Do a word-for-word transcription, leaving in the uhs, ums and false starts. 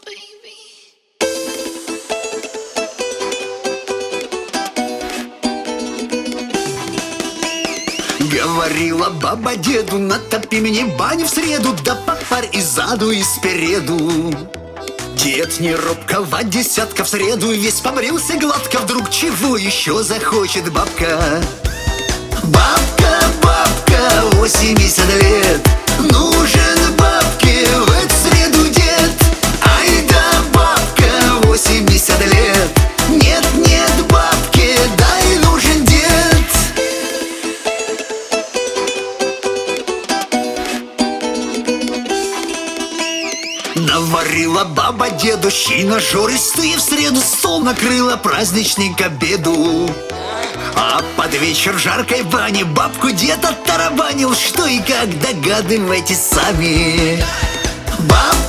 Говорила баба деду: натопи мне баню в среду, да попарь и заду, и спереду. Дед не робкова десятка в среду, весь побрился гладко. Вдруг чего еще захочет бабка? Бабка, бабка, восемьдесят лет, нужен бабке в эту среду дед. Ай да бабка, восемьдесят лет, нет, нет бабке, дай нужен дед. Наварила баба деду щи нажористые в среду, стол накрыла праздничный к обеду. А под вечер в жаркой бане бабку дед оттарабанил, что и как догадывайтесь сами. Баб